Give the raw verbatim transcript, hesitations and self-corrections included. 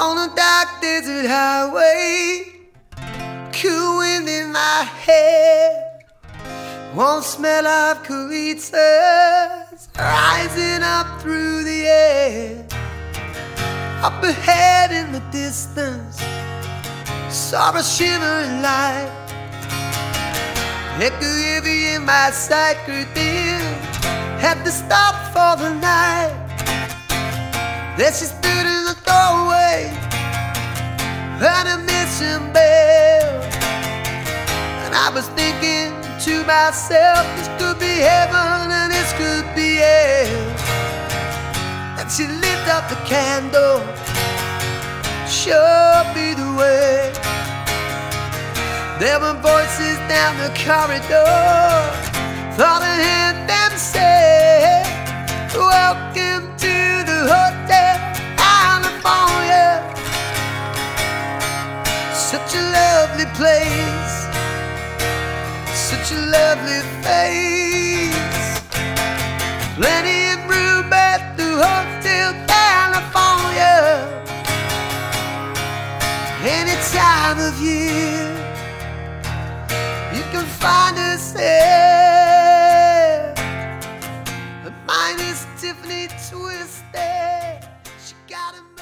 on a dark desert highway, cool wind in my hair, warm smell of coritas rising up through the air. Up ahead in the distance, saw a shimmering light, echo heavy in my sight, grew dim, had to stop for the night. There she stood in the doorway, heard a mission bell, and I was thinking to myself, this could be heaven and this could be hell. And she lit up the candle, showed me the way. There were voices down the corridor, thought I heard them say, welcome to the Hotel California. Such a lovely place, such a lovely face. Plenty of room at the Hotel California. Any time of year you can find us there. Her mind is Tiffany twisted. She got a